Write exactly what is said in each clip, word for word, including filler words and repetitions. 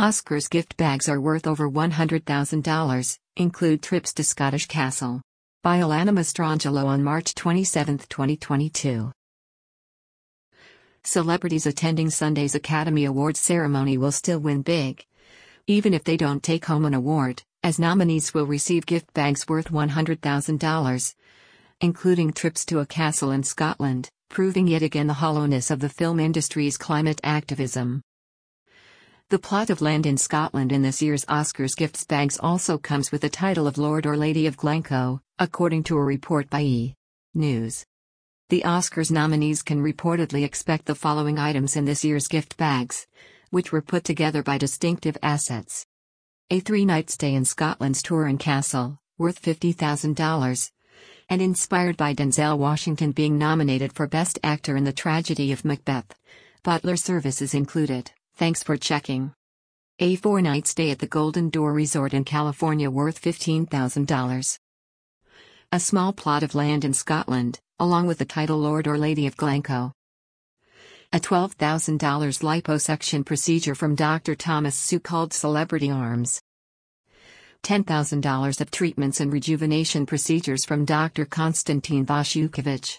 Oscars gift bags are worth over one hundred thousand dollars, include trips to Scottish Castle. By Alana Mastrangelo on March twenty-seventh, twenty twenty-two. Celebrities attending Sunday's Academy Awards ceremony will still win big, even if they don't take home an award, as nominees will receive gift bags worth one hundred thousand dollars, including trips to a castle in Scotland, proving yet again the hollowness of the film industry's climate activism. The plot of land in Scotland in this year's Oscars gifts bags also comes with the title of Lord or Lady of Glencoe, according to a report by E! News. The Oscars nominees can reportedly expect the following items in this year's gift bags, which were put together by Distinctive Assets. A three-night stay in Scotland's Turin Castle, worth fifty thousand dollars, and inspired by Denzel Washington being nominated for Best Actor in the tragedy of Macbeth. Butler services included. Thanks for checking. A four-night stay at the Golden Door Resort in California worth fifteen thousand dollars. A small plot of land in Scotland, along with the title Lord or Lady of Glencoe. A twelve thousand dollars liposuction procedure from Doctor Thomas Sue called Celebrity Arms. ten thousand dollars of treatments and rejuvenation procedures from Doctor Konstantin Vashukevich.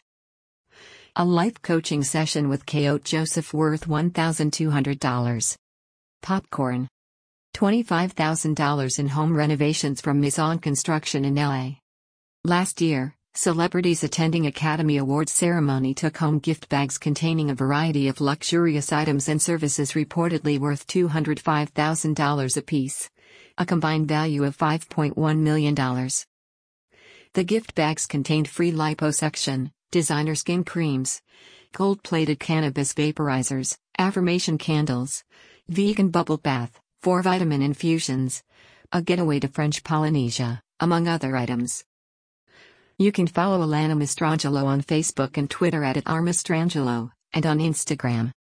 A life coaching session with Coyote Joseph worth one thousand two hundred dollars. Popcorn. twenty-five thousand dollars in home renovations from Maison Construction in L A. Last year, celebrities attending Academy Awards ceremony took home gift bags containing a variety of luxurious items and services reportedly worth two hundred five thousand dollars apiece, a combined value of five point one million dollars. The gift bags contained free liposuction, designer skin creams, gold-plated cannabis vaporizers, affirmation candles, vegan bubble bath, four vitamin infusions, a getaway to French Polynesia, among other items. You can follow Alana Mastrangelo on Facebook and Twitter at, at r mastrangelo, and on Instagram.